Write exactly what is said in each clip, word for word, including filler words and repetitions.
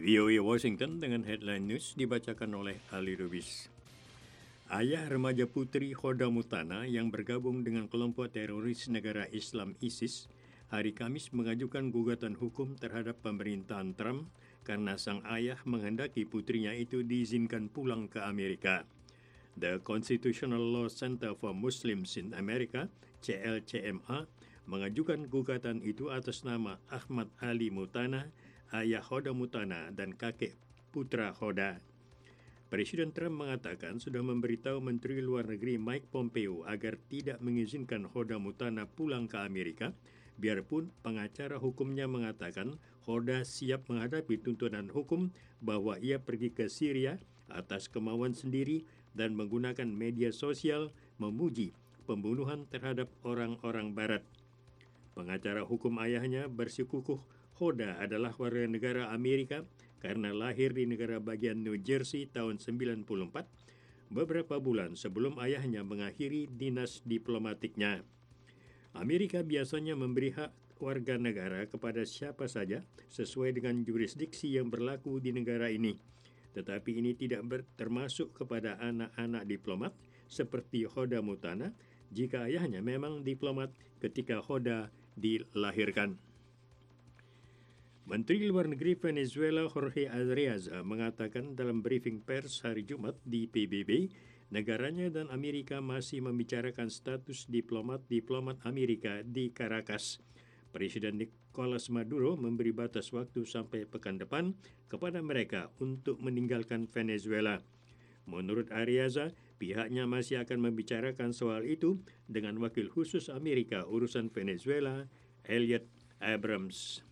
V O A Washington dengan headline news dibacakan oleh Ali Lubis. Ayah remaja putri Hoda Mutana yang bergabung dengan kelompok teroris negara Islam ISIS hari Kamis mengajukan gugatan hukum terhadap pemerintahan Trump karena sang ayah menghendaki putrinya itu diizinkan pulang ke Amerika. The Constitutional Law Center for Muslims in America, C L C M A, mengajukan gugatan itu atas nama Ahmad Ali Mutana, ayah Hoda Mutana dan kakek putra Hoda. Presiden Trump mengatakan sudah memberitahu Menteri Luar Negeri Mike Pompeo agar tidak mengizinkan Hoda Mutana pulang ke Amerika, biarpun pengacara hukumnya mengatakan Hoda siap menghadapi tuntutan hukum bahwa ia pergi ke Syria atas kemauan sendiri dan menggunakan media sosial memuji pembunuhan terhadap orang-orang Barat. Pengacara hukum ayahnya bersikukuh Hoda adalah warga negara Amerika karena lahir di negara bagian New Jersey tahun sembilan puluh empat, beberapa bulan sebelum ayahnya mengakhiri dinas diplomatiknya. Amerika biasanya memberi hak warga negara kepada siapa saja sesuai dengan jurisdiksi yang berlaku di negara ini. Tetapi ini tidak ber- termasuk kepada anak-anak diplomat seperti Hoda Mutana jika ayahnya memang diplomat ketika Hoda dilahirkan. Menteri Luar Negeri Venezuela Jorge Arreaza mengatakan dalam briefing pers hari Jumat di P B B, negaranya dan Amerika masih membicarakan status diplomat-diplomat Amerika di Caracas. Presiden Nicolas Maduro memberi batas waktu sampai pekan depan kepada mereka untuk meninggalkan Venezuela. Menurut Arreaza, pihaknya masih akan membicarakan soal itu dengan wakil khusus Amerika urusan Venezuela, Elliot Abrams.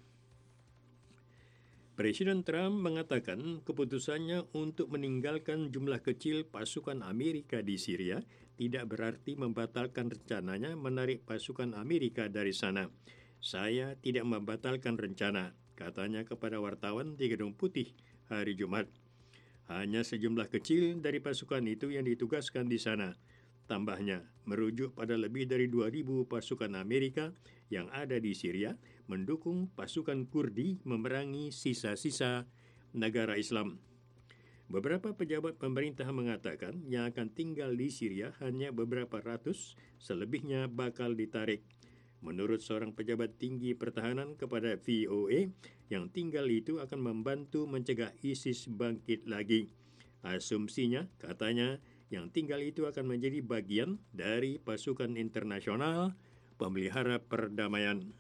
Presiden Trump mengatakan keputusannya untuk meninggalkan jumlah kecil pasukan Amerika di Syria tidak berarti membatalkan rencananya menarik pasukan Amerika dari sana. Saya tidak membatalkan rencana, katanya kepada wartawan di Gedung Putih hari Jumat. Hanya sejumlah kecil dari pasukan itu yang ditugaskan di sana. Tambahnya, merujuk pada lebih dari dua ribu pasukan Amerika yang ada di Syria mendukung pasukan Kurdi memerangi sisa-sisa negara Islam. Beberapa pejabat pemerintah mengatakan yang akan tinggal di Syria hanya beberapa ratus, selebihnya bakal ditarik. Menurut seorang pejabat tinggi pertahanan kepada V O A, yang tinggal itu akan membantu mencegah ISIS bangkit lagi. Asumsinya, katanya, yang tinggal itu akan menjadi bagian dari pasukan internasional pemelihara perdamaian.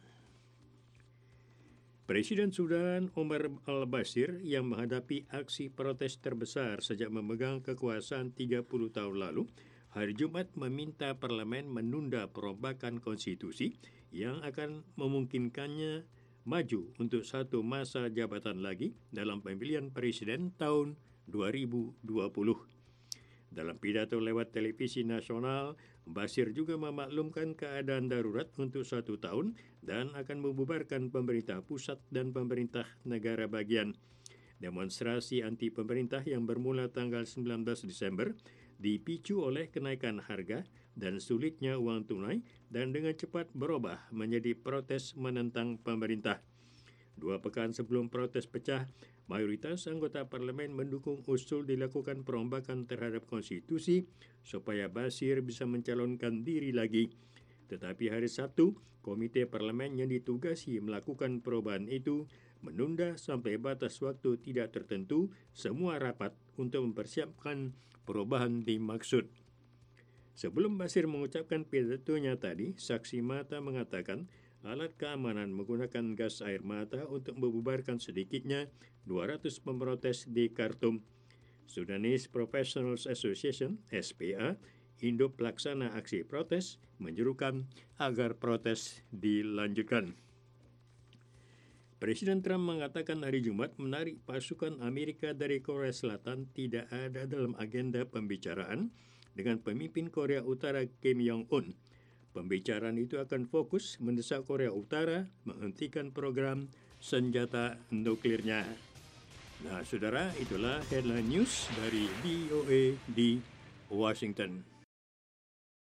Presiden Sudan Omar al-Bashir yang menghadapi aksi protes terbesar sejak memegang kekuasaan tiga puluh tahun lalu, hari Jumat meminta parlemen menunda perombakan konstitusi yang akan memungkinkannya maju untuk satu masa jabatan lagi dalam pemilihan presiden tahun dua ribu dua puluh. Dalam pidato lewat televisi nasional, Bashir juga memaklumkan keadaan darurat untuk satu tahun dan akan membubarkan pemerintah pusat dan pemerintah negara bagian. Demonstrasi anti-pemerintah yang bermula tanggal sembilan belas Desember dipicu oleh kenaikan harga dan sulitnya uang tunai dan dengan cepat berubah menjadi protes menentang pemerintah. Dua pekan sebelum protes pecah, mayoritas anggota parlemen mendukung usul dilakukan perombakan terhadap konstitusi supaya Bashir bisa mencalonkan diri lagi. Tetapi hari Sabtu, komite parlemen yang ditugasi melakukan perubahan itu menunda sampai batas waktu tidak tertentu semua rapat untuk mempersiapkan perubahan dimaksud. Sebelum Bashir mengucapkan pidatonya tadi, saksi mata mengatakan alat keamanan menggunakan gas air mata untuk membubarkan sedikitnya dua ratus pemprotes di Khartoum. Sudanese Professionals Association, S P A, induk pelaksana aksi protes, menyerukan agar protes dilanjutkan. Presiden Trump mengatakan hari Jumat menarik pasukan Amerika dari Korea Selatan tidak ada dalam agenda pembicaraan dengan pemimpin Korea Utara Kim Jong-un. Pembicaraan itu akan fokus mendesak Korea Utara menghentikan program senjata nuklirnya. Nah, saudara, itulah headline news dari V O A di Washington.